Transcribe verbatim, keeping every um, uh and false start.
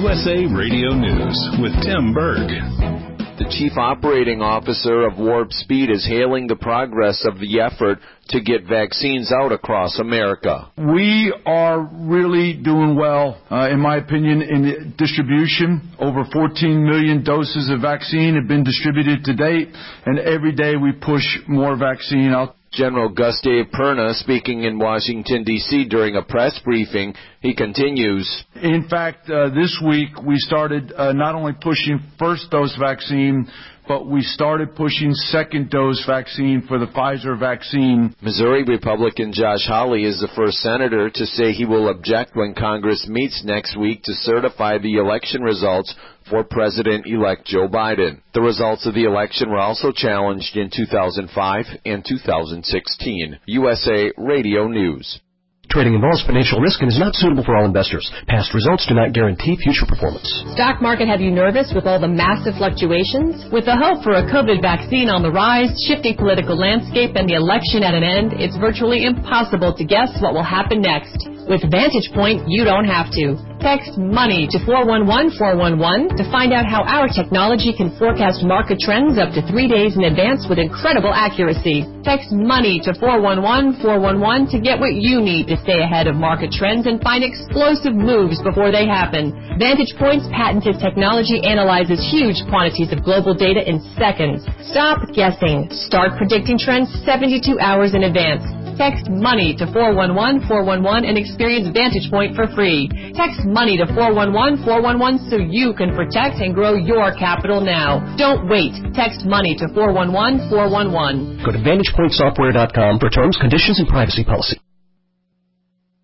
U S A Radio News with Tim Berg. The Chief Operating Officer of Warp Speed is hailing the progress of the effort to get vaccines out across America. We are really doing well, uh, in my opinion, in distribution. Over fourteen million doses of vaccine have been distributed to date, and every day we push more vaccine out. General Gustave Perna speaking in Washington, D C during a press briefing. He continues. In fact, uh, this week we started uh, not only pushing first dose vaccine, but we started pushing second dose vaccine for the Pfizer vaccine. Missouri Republican Josh Hawley is the first senator to say he will object when Congress meets next week to certify the election results for President-elect Joe Biden. The results of the election were also challenged in two thousand five and two thousand sixteen. U S A Radio News. Trading involves financial risk and is not suitable for all investors. Past results do not guarantee future performance. Stock market have you nervous with all the massive fluctuations? With the hope for a COVID vaccine on the rise, shifting political landscape, and the election at an end, it's virtually impossible to guess what will happen next. With Vantage Point, you don't have to. Text MONEY to four one one four one one to find out how our technology can forecast market trends up to three days in advance with incredible accuracy. Text MONEY to four one one four one one to get what you need to stay ahead of market trends and find explosive moves before they happen. Vantage Point's patented technology analyzes huge quantities of global data in seconds. Stop guessing. Start predicting trends seventy-two hours in advance. Text MONEY to four one one four one one and experience Vantage Point for free. Text MONEY to four one one four one one so you can protect and grow your capital now. Don't wait. Text MONEY to four one one four one one. Go to vantage point software dot com for terms, conditions, and privacy policy.